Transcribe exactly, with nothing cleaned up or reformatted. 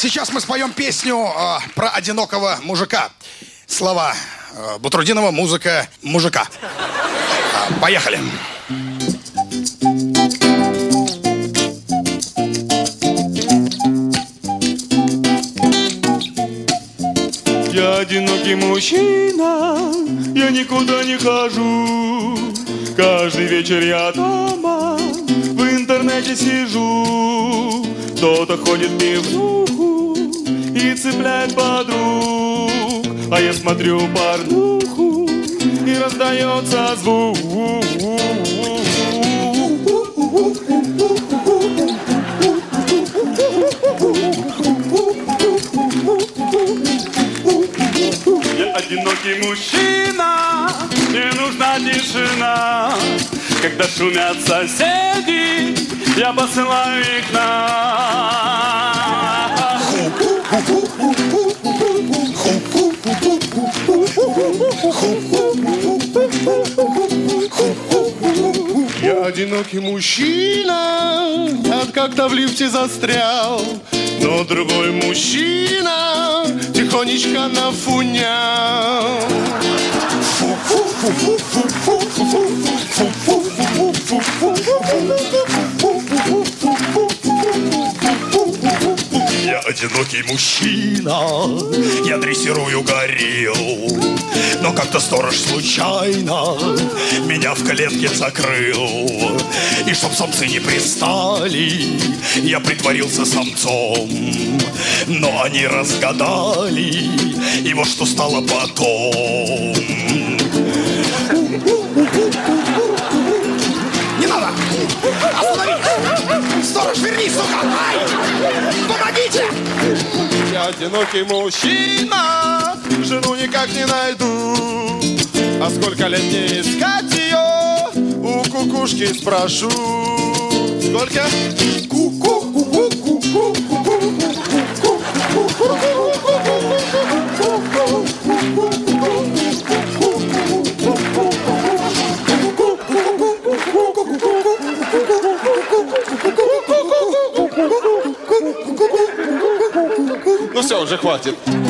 Сейчас мы споем песню э, про одинокого мужика. Слова э, Батрутдинова, музыка мужика. Э, поехали. Я одинокий мужчина, я никуда не хожу. Каждый вечер я дома, в интернете сижу. Кто-то ходит в пивнуху и цепляет подруг, а я смотрю порнуху, и раздается звук. Я одинокий мужчина, мне нужна тишина. Когда шумят соседи, я посылаю их на. Я одинокий мужчина, я как-то в лифте застрял, но другой мужчина тихонечко нафунял. Я одинокий мужчина, я дрессирую горилл, но как-то сторож случайно меня в клетке закрыл. И чтоб самцы не пристали, я притворился самцом, но они разгадали, и вот что стало потом. Не надо! Остановись! Сторож, вернись, сука! Ай! Помогите! Я одинокий мужчина, жену никак не найду. А сколько лет не искать ее, у кукушки спрошу. Сколько? Ну все, уже хватит.